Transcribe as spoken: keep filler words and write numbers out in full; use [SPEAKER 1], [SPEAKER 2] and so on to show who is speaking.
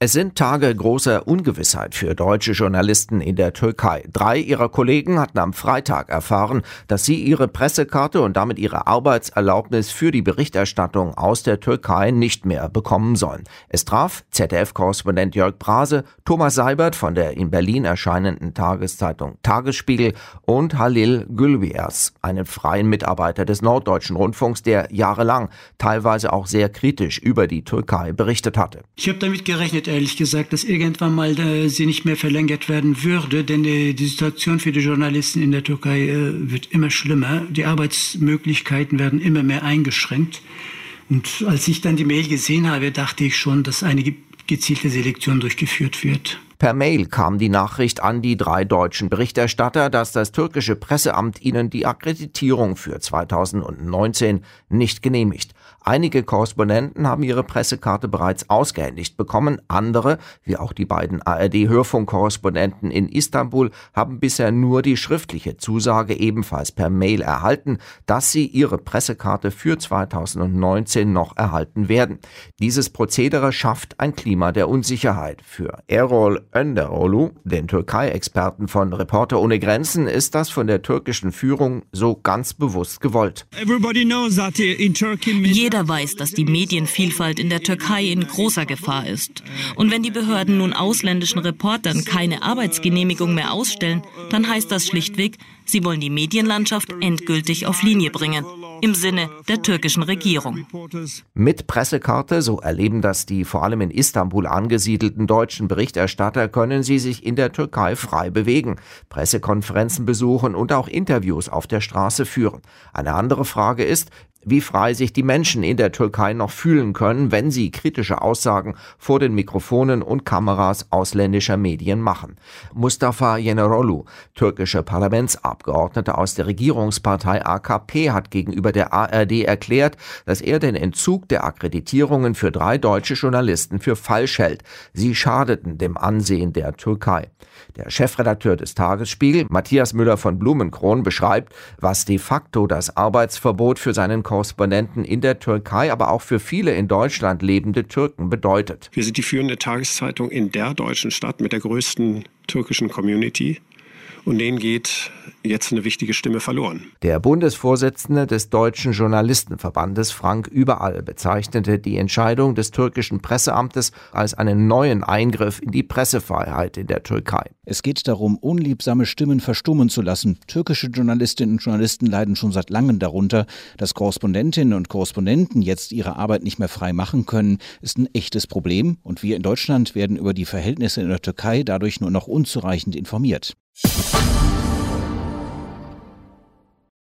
[SPEAKER 1] Es sind Tage großer Ungewissheit für deutsche Journalisten in der Türkei. Drei ihrer Kollegen hatten am Freitag erfahren, dass sie ihre Pressekarte und damit ihre Arbeitserlaubnis für die Berichterstattung aus der Türkei nicht mehr bekommen sollen. Es traf Z D F-Korrespondent Jörg Brase, Thomas Seibert von der in Berlin erscheinenden Tageszeitung Tagesspiegel und Halil Gülbeyaz, einen freien Mitarbeiter des Norddeutschen Rundfunks, der jahrelang teilweise auch sehr kritisch über die Türkei berichtet hatte.
[SPEAKER 2] Ich habe damit gerechnet, ehrlich gesagt, dass irgendwann mal äh, sie nicht mehr verlängert werden würde, denn äh, die Situation für die Journalisten in der Türkei äh, wird immer schlimmer. Die Arbeitsmöglichkeiten werden immer mehr eingeschränkt. Und als ich dann die Mail gesehen habe, dachte ich schon, dass eine gezielte Selektion durchgeführt wird.
[SPEAKER 1] Per Mail kam die Nachricht an die drei deutschen Berichterstatter, dass das türkische Presseamt ihnen die Akkreditierung für zweitausendneunzehn nicht genehmigt. Einige Korrespondenten haben ihre Pressekarte bereits ausgehändigt bekommen. Andere, wie auch die beiden A R D-Hörfunkkorrespondenten in Istanbul, haben bisher nur die schriftliche Zusage ebenfalls per Mail erhalten, dass sie ihre Pressekarte für zweitausendneunzehn noch erhalten werden. Dieses Prozedere schafft ein Klima der Unsicherheit. Für Erol Önderoglu, den Türkei-Experten von Reporter ohne Grenzen, ist das von der türkischen Führung so ganz bewusst gewollt.
[SPEAKER 3] Jeder weiß, dass die Medienvielfalt in der Türkei in großer Gefahr ist. Und wenn die Behörden nun ausländischen Reportern keine Arbeitsgenehmigung mehr ausstellen, dann heißt das schlichtweg, sie wollen die Medienlandschaft endgültig auf Linie bringen. Im Sinne der türkischen Regierung.
[SPEAKER 1] Mit Pressekarte, so erleben das die vor allem in Istanbul angesiedelten deutschen Berichterstatter, können sie sich in der Türkei frei bewegen, Pressekonferenzen besuchen und auch Interviews auf der Straße führen. Eine andere Frage ist, wie frei sich die Menschen in der Türkei noch fühlen können, wenn sie kritische Aussagen vor den Mikrofonen und Kameras ausländischer Medien machen. Mustafa Yeneroglu, türkischer Parlamentsabgeordneter aus der Regierungspartei A K P, hat gegenüber der A R D erklärt, dass er den Entzug der Akkreditierungen für drei deutsche Journalisten für falsch hält. Sie schadeten dem Ansehen der Türkei. Der Chefredakteur des Tagesspiegel, Matthias Müller von Blumenkron, beschreibt, was de facto das Arbeitsverbot für seinen Korrespondenten in der Türkei, aber auch für viele in Deutschland lebende Türken bedeutet.
[SPEAKER 4] Wir sind die führende Tageszeitung in der deutschen Stadt mit der größten türkischen Community. Und denen geht jetzt eine wichtige Stimme verloren.
[SPEAKER 1] Der Bundesvorsitzende des Deutschen Journalistenverbandes, Frank Überall, bezeichnete die Entscheidung des türkischen Presseamtes als einen neuen Eingriff in die Pressefreiheit in der Türkei.
[SPEAKER 5] Es geht darum, unliebsame Stimmen verstummen zu lassen. Türkische Journalistinnen und Journalisten leiden schon seit langem darunter. Dass Korrespondentinnen und Korrespondenten jetzt ihre Arbeit nicht mehr frei machen können, ist ein echtes Problem. Und wir in Deutschland werden über die Verhältnisse in der Türkei dadurch nur noch unzureichend informiert.